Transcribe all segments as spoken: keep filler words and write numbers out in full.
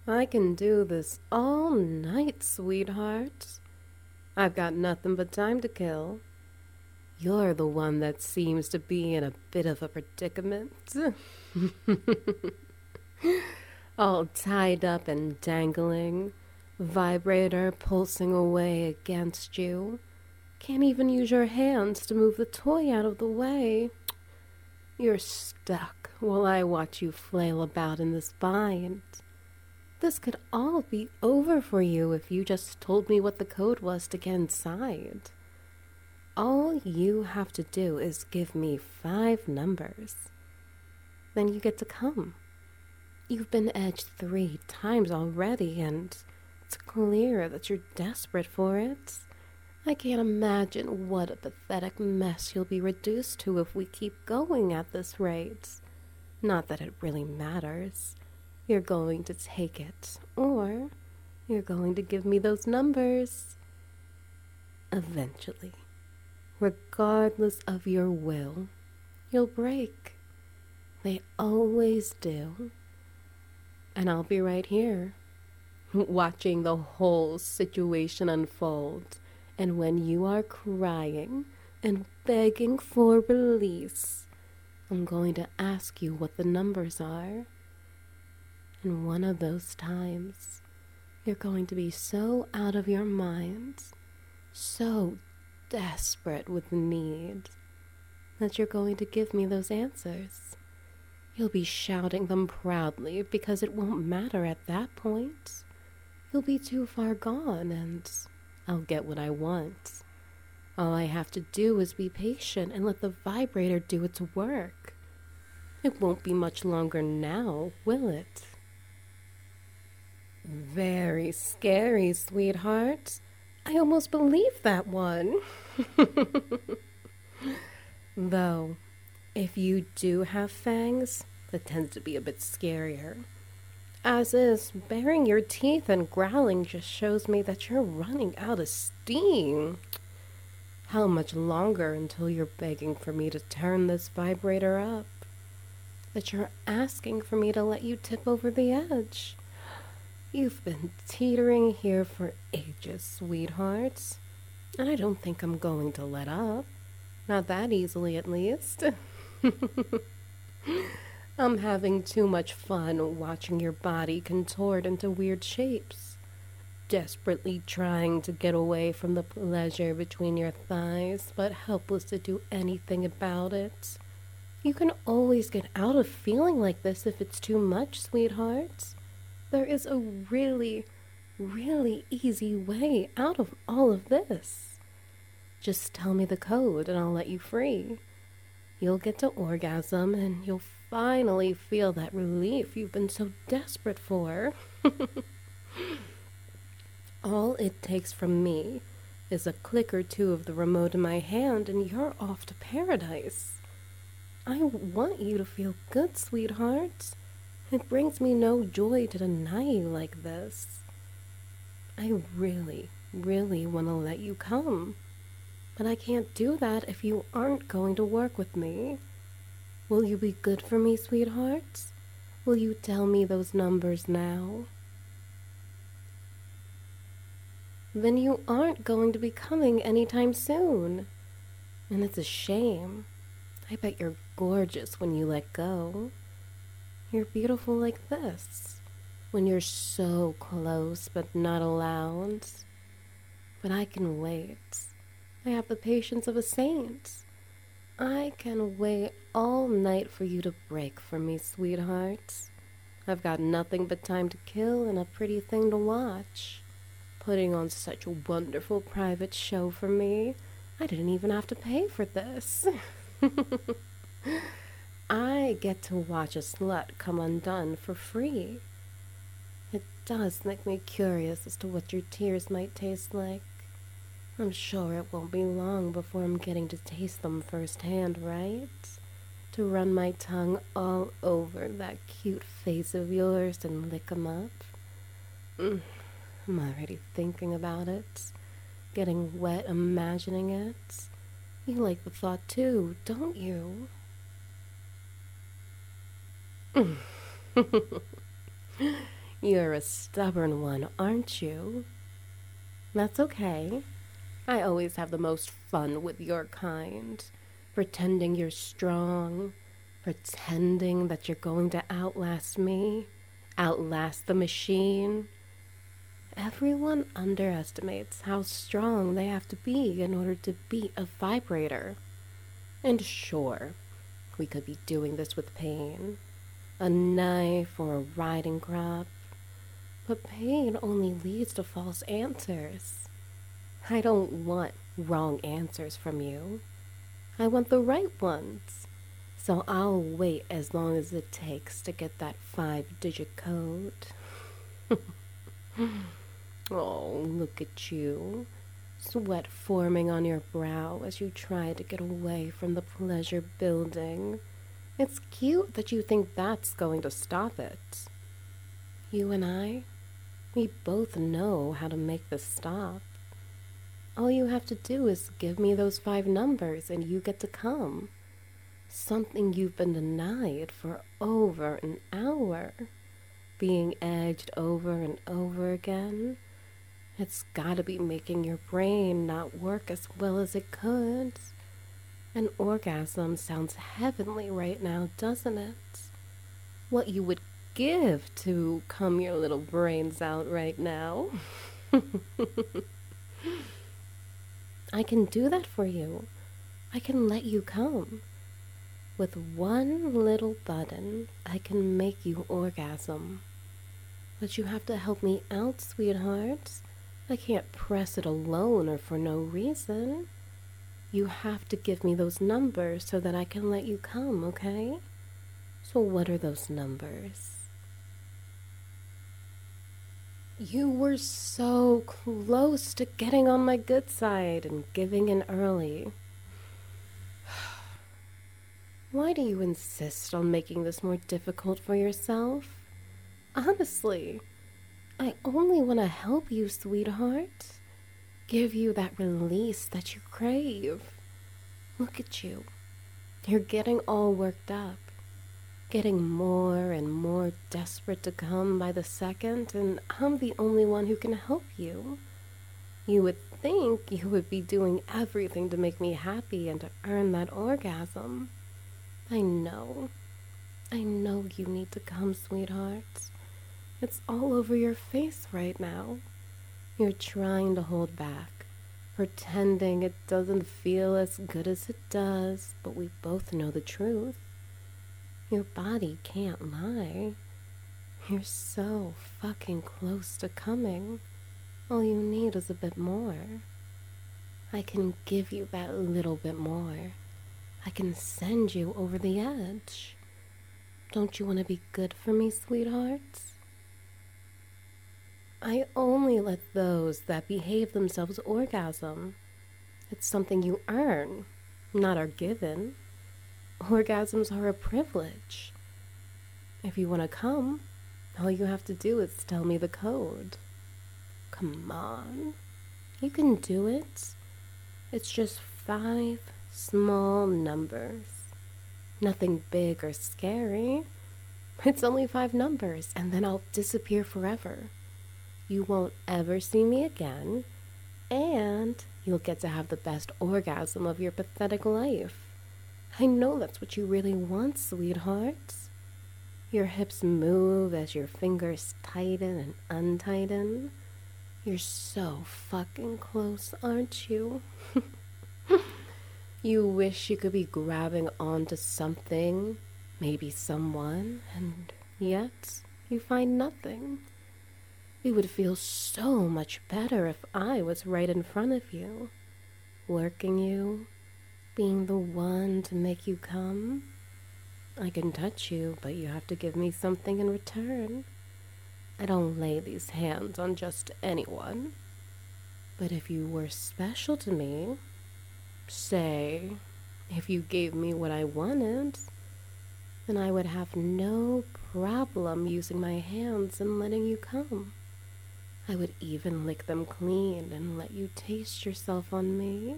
I can do this all night, sweetheart. I've got nothing but time to kill. You're the one that seems to be in a bit of a predicament. All tied up and dangling, vibrator pulsing away against you. Can't even use your hands to move the toy out of the way. You're stuck while I watch you flail about in this bind. This could all be over for you if you just told me what the code was to get inside. All you have to do is give me five numbers. Then you get to come. You've been edged three times already, and it's clear that you're desperate for it. I can't imagine what a pathetic mess you'll be reduced to if we keep going at this rate. Not that it really matters. You're going to take it, or you're going to give me those numbers. Eventually, regardless of your will, you'll break. They always do. And I'll be right here, watching the whole situation unfold. And when you are crying and begging for release, I'm going to ask you what the numbers are. And one of those times, you're going to be so out of your mind, so desperate with need, that you're going to give me those answers. You'll be shouting them proudly because it won't matter at that point. You'll be too far gone and I'll get what I want. All I have to do is be patient and let the vibrator do its work. It won't be much longer now, will it? Very scary, sweetheart. I almost believe that one. Though, if you do have fangs, that tends to be a bit scarier. As is, baring your teeth and growling just shows me that you're running out of steam. How much longer until you're begging for me to turn this vibrator up? That you're asking for me to let you tip over the edge? You've been teetering here for ages, sweetheart. And I don't think I'm going to let up. Not that easily, at least. I'm having too much fun watching your body contort into weird shapes, desperately trying to get away from the pleasure between your thighs, but helpless to do anything about it. You can always get out of feeling like this if it's too much, sweetheart. There is a really, really easy way out of all of this. Just tell me the code and I'll let you free. You'll get to orgasm and you'll finally feel that relief you've been so desperate for. All it takes from me is a click or two of the remote in my hand and you're off to paradise. I want you to feel good, sweetheart. It brings me no joy to deny you like this. I really, really want to let you come. But I can't do that if you aren't going to work with me. Will you be good for me, sweetheart? Will you tell me those numbers now? Then you aren't going to be coming anytime soon. And it's a shame. I bet you're gorgeous when you let go. You're beautiful like this, when you're so close but not allowed. But I can wait. I have the patience of a saint. I can wait all night for you to break for me, sweetheart. I've got nothing but time to kill and a pretty thing to watch. Putting on such a wonderful private show for me. I didn't even have to pay for this. I get to watch a slut come undone for free. It does make me curious as to what your tears might taste like. I'm sure it won't be long before I'm getting to taste them firsthand, right? To run my tongue all over that cute face of yours and lick 'em up. Mm, I'm already thinking about it. Getting wet imagining it. You like the thought too, don't you? You're a stubborn one, aren't you? That's okay. I always have the most fun with your kind. Pretending you're strong, pretending that you're going to outlast me, outlast the machine. Everyone underestimates how strong they have to be in order to beat a vibrator. And sure, we could be doing this with pain, a knife or a riding crop, but pain only leads to false answers. I don't want wrong answers from you. I want the right ones. So I'll wait as long as it takes to get that five-digit code. Oh, look at you. Sweat forming on your brow as you try to get away from the pleasure building. It's cute that you think that's going to stop it. You and I, we both know how to make this stop. All you have to do is give me those five numbers and you get to come. Something you've been denied for over an hour. Being edged over and over again. It's gotta be making your brain not work as well as it could. An orgasm sounds heavenly right now, doesn't it? What you would give to come your little brains out right now. I can do that for you. I can let you come. With one little button, I can make you orgasm. But you have to help me out, sweetheart. I can't press it alone or for no reason. You have to give me those numbers so that I can let you come, okay? So what are those numbers? You were so close to getting on my good side and giving in early. Why do you insist on making this more difficult for yourself? Honestly, I only want to help you, sweetheart. Give you that release that you crave. Look at you. You're getting all worked up. Getting more and more desperate to come by the second, and I'm the only one who can help you. You would think you would be doing everything to make me happy and to earn that orgasm. I know. I know you need to come, sweetheart. It's all over your face right now. You're trying to hold back, pretending it doesn't feel as good as it does, but we both know the truth. Your body can't lie. You're so fucking close to coming. All you need is a bit more. I can give you that little bit more. I can send you over the edge. Don't you want to be good for me, sweetheart? I only let those that behave themselves orgasm. It's something you earn, not are given. Orgasms are a privilege. If you want to come, all you have to do is tell me the code. Come on. You can do it. It's just five small numbers. Nothing big or scary. It's only five numbers, and then I'll disappear forever. You won't ever see me again, and you'll get to have the best orgasm of your pathetic life. I know that's what you really want, sweetheart. Your hips move as your fingers tighten and untighten. You're so fucking close, aren't you? You wish you could be grabbing onto something, maybe someone, and yet you find nothing. It would feel so much better if I was right in front of you, working you, being the one to make you come. I can touch you, but you have to give me something in return. I don't lay these hands on just anyone. But if you were special to me, say, if you gave me what I wanted, then I would have no problem using my hands and letting you come. I would even lick them clean and let you taste yourself on me.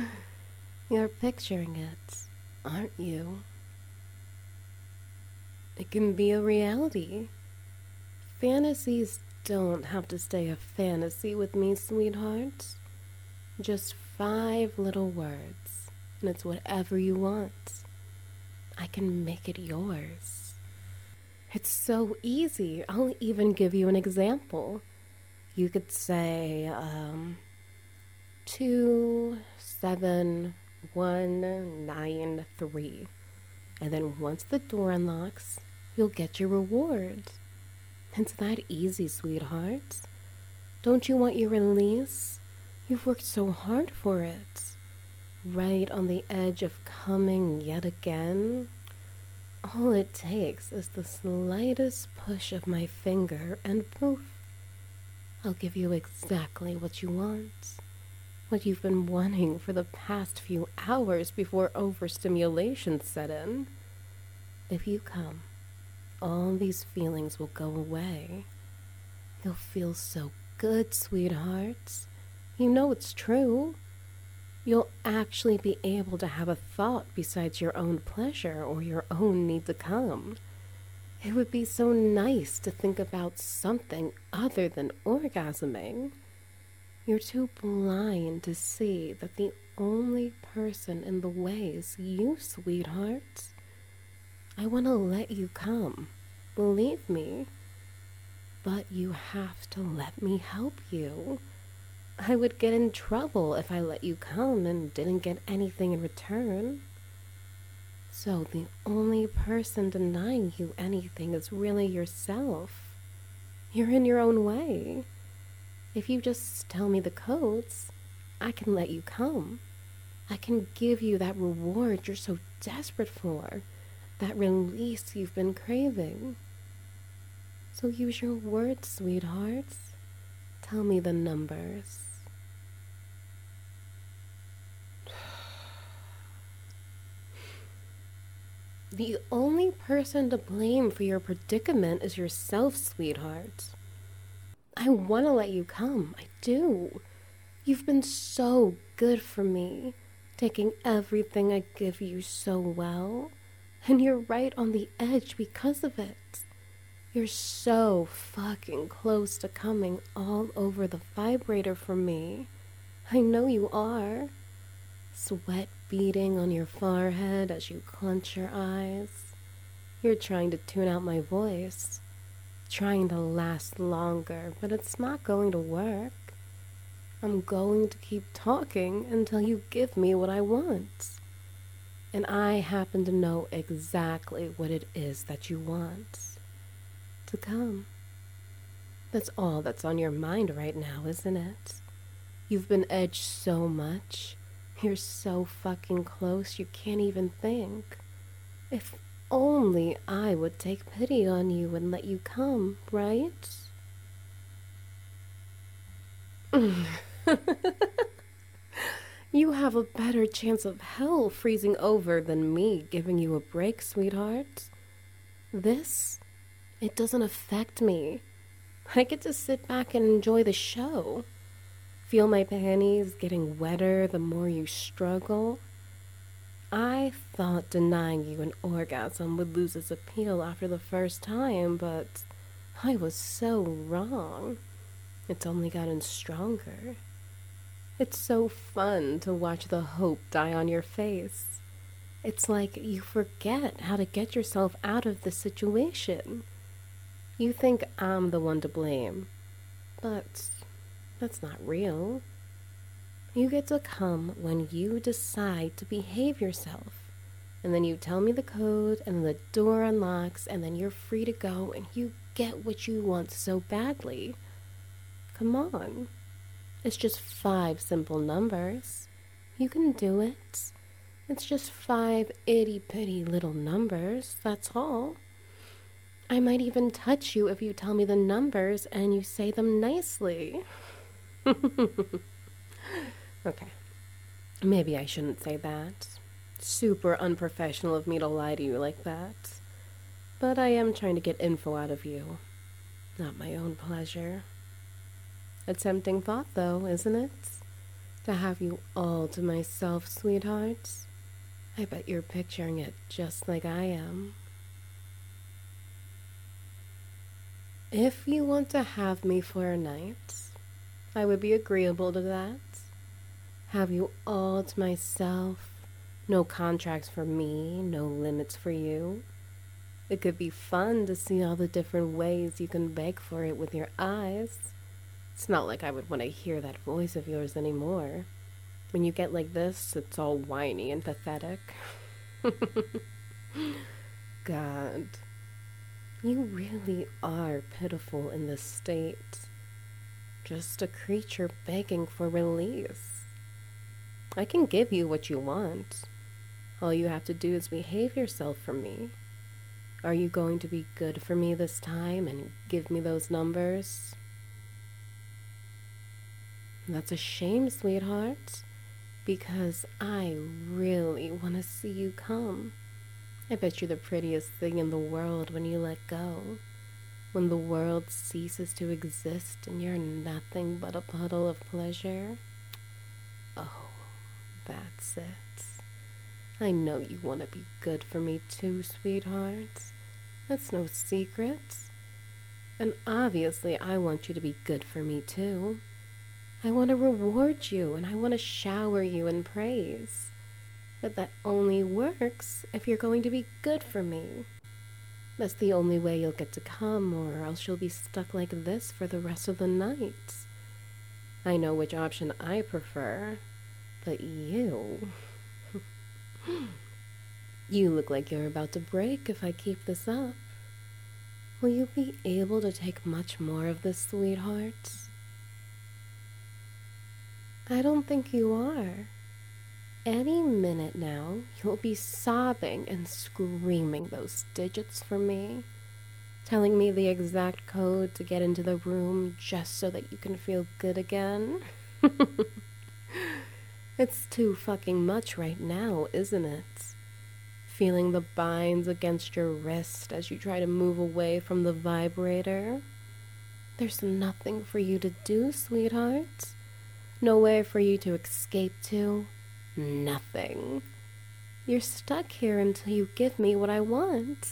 You're picturing it, aren't you? It can be a reality. Fantasies don't have to stay a fantasy with me, sweetheart. Just five little words, and it's whatever you want. I can make it yours. It's so easy. I'll even give you an example. You could say, um, two, seven, one, nine, three. And then once the door unlocks, you'll get your reward. It's that easy, sweetheart. Don't you want your release? You've worked so hard for it. Right on the edge of coming yet again. All it takes is the slightest push of my finger and poof, I'll give you exactly what you want. What you've been wanting for the past few hours before overstimulation set in. If you come, all these feelings will go away. You'll feel so good, sweetheart. You know it's true. You'll actually be able to have a thought besides your own pleasure or your own need to come. It would be so nice to think about something other than orgasming. You're too blind to see that the only person in the way is you, sweetheart. I want to let you come, believe me. But you have to let me help you. I would get in trouble if I let you come and didn't get anything in return. So the only person denying you anything is really yourself. You're in your own way. If you just tell me the codes, I can let you come. I can give you that reward you're so desperate for, that release you've been craving. So use your words, sweethearts. Tell me the numbers. The only person to blame for your predicament is yourself, sweetheart. I want to let you come. I do. You've been so good for me, taking everything I give you so well. And you're right on the edge because of it. You're so fucking close to coming all over the vibrator for me. I know you are. Sweat beading on your forehead as you clench your eyes. You're trying to tune out my voice. Trying to last longer, but it's not going to work. I'm going to keep talking until you give me what I want. And I happen to know exactly what it is that you want. To come. That's all that's on your mind right now, isn't it? You've been edged so much. You're so fucking close you can't even think. If only I would take pity on you and let you come, right? You have a better chance of hell freezing over than me giving you a break, sweetheart. This, it doesn't affect me. I get to sit back and enjoy the show. Feel my panties getting wetter the more you struggle. I thought denying you an orgasm would lose its appeal after the first time, but I was so wrong. It's only gotten stronger. It's so fun to watch the hope die on your face. It's like you forget how to get yourself out of the situation. You think I'm the one to blame, but that's not real. You get to come when you decide to behave yourself. And then you tell me the code, and the door unlocks, and then you're free to go, and you get what you want so badly. Come on. It's just five simple numbers. You can do it. It's just five itty-bitty little numbers, that's all. I might even touch you if you tell me the numbers and you say them nicely. Okay. Maybe I shouldn't say that. Super unprofessional of me to lie to you like that. But I am trying to get info out of you. Not my own pleasure. A tempting thought, though, isn't it? To have you all to myself, sweetheart. I bet you're picturing it just like I am. If you want to have me for a night, I would be agreeable to that. Have you all to myself. No contracts for me, no limits for you. It could be fun to see all the different ways you can beg for it with your eyes. It's not like I would want to hear that voice of yours anymore. When you get like this, it's all whiny and pathetic. God, you really are pitiful in this state. Just a creature begging for release. I can give you what you want. All you have to do is behave yourself for me. Are you going to be good for me this time and give me those numbers? That's a shame, sweetheart, because I really want to see you come. I bet you're the prettiest thing in the world when you let go. When the world ceases to exist and you're nothing but a puddle of pleasure. Oh, that's it. I know you want to be good for me too, sweetheart. That's no secret. And obviously I want you to be good for me too. I want to reward you and I want to shower you in praise. But that only works if you're going to be good for me. That's the only way you'll get to come, or else you'll be stuck like this for the rest of the night. I know which option I prefer, but you... you look like you're about to break if I keep this up. Will you be able to take much more of this, sweetheart? I don't think you are. Any minute now, you'll be sobbing and screaming those digits for me, telling me the exact code to get into the room just so that you can feel good again. It's too fucking much right now, isn't it? Feeling the binds against your wrist as you try to move away from the vibrator. There's nothing for you to do, sweetheart. Nowhere for you to escape to. Nothing. You're stuck here until you give me what I want.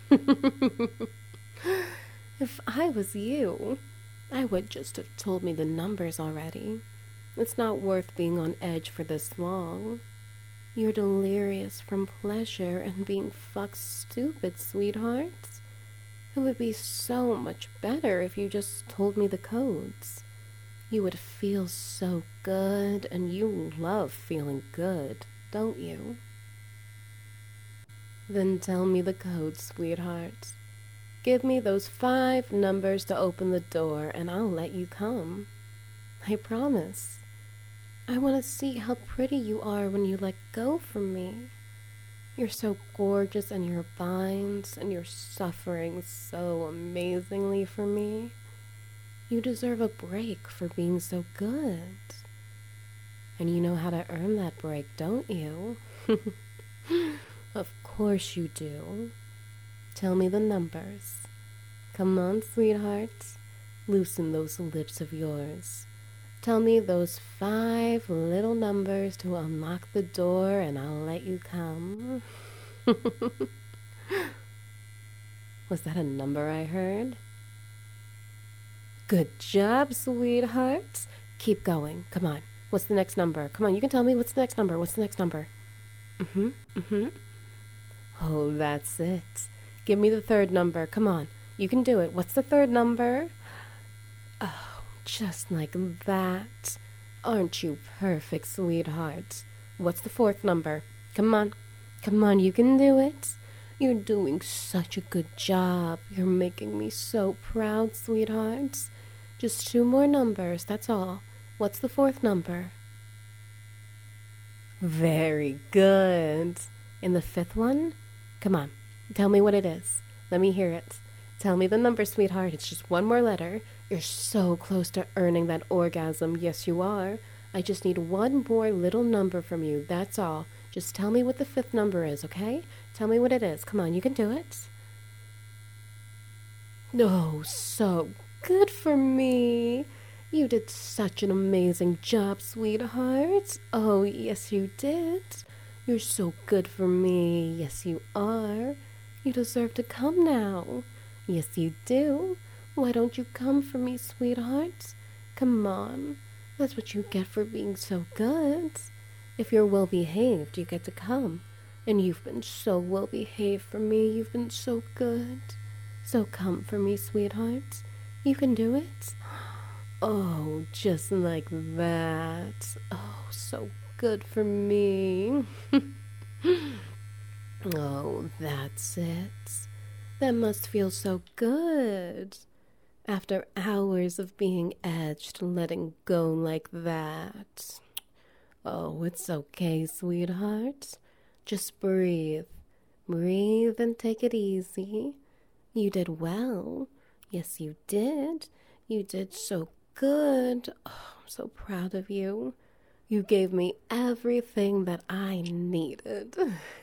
If I was you, I would just have told me the numbers already. It's not worth being on edge for this long. You're delirious from pleasure and being fucked stupid, sweetheart. It would be so much better if you just told me the codes. You would feel so good, and you love feeling good, don't you? Then tell me the code, sweetheart. Give me those five numbers to open the door, and I'll let you come. I promise. I want to see how pretty you are when you let go from me. You're so gorgeous in your binds, and you're suffering so amazingly for me. You deserve a break for being so good. And you know how to earn that break, don't you? Of course you do. Tell me the numbers. Come on, sweetheart. Loosen those lips of yours. Tell me those five little numbers to unlock the door and I'll let you come. Was that a number I heard? Good job, sweetheart. Keep going. Come on. What's the next number? Come on, you can tell me what's the next number. What's the next number? Mm-hmm, mm-hmm. Oh, that's it. Give me the third number. Come on. You can do it. What's the third number? Oh, just like that. Aren't you perfect, sweetheart? What's the fourth number? Come on. Come on, you can do it. You're doing such a good job. You're making me so proud, sweetheart. Just two more numbers, that's all. What's the fourth number? Very good. And the fifth one? Come on, tell me what it is. Let me hear it. Tell me the number, sweetheart. It's just one more letter. You're so close to earning that orgasm. Yes, you are. I just need one more little number from you. That's all. Just tell me what the fifth number is, okay? Tell me what it is. Come on, you can do it. Oh, so good for me. You did such an amazing job, sweetheart. Oh, yes, you did. You're so good for me. Yes, you are. You deserve to come now. Yes, you do. Why don't you come for me, sweetheart? Come on. That's what you get for being so good. If you're well behaved, you get to come. And you've been so well behaved for me. You've been so good. So come for me, sweetheart. You can do it. Oh, just like that. Oh, so good for me. Oh, that's it. That must feel so good. After hours of being edged, letting go like that. Oh, it's okay, sweetheart. Just breathe. Breathe and take it easy. You did well. Yes, you did. You did so good. Oh, I'm so proud of you. You gave me everything that I needed.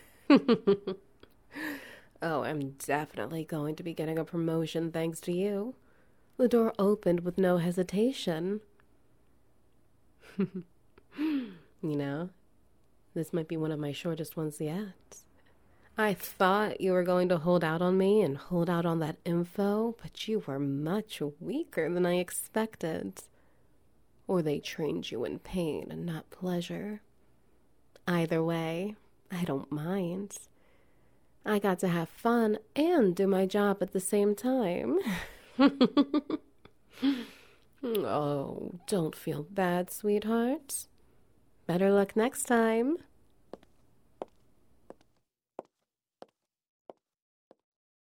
Oh, I'm definitely going to be getting a promotion thanks to you. The door opened with no hesitation. You know, this might be one of my shortest ones yet. I thought you were going to hold out on me and hold out on that info, but you were much weaker than I expected. Or they trained you in pain and not pleasure. Either way, I don't mind. I got to have fun and do my job at the same time. Oh, don't feel bad, sweetheart. Better luck next time.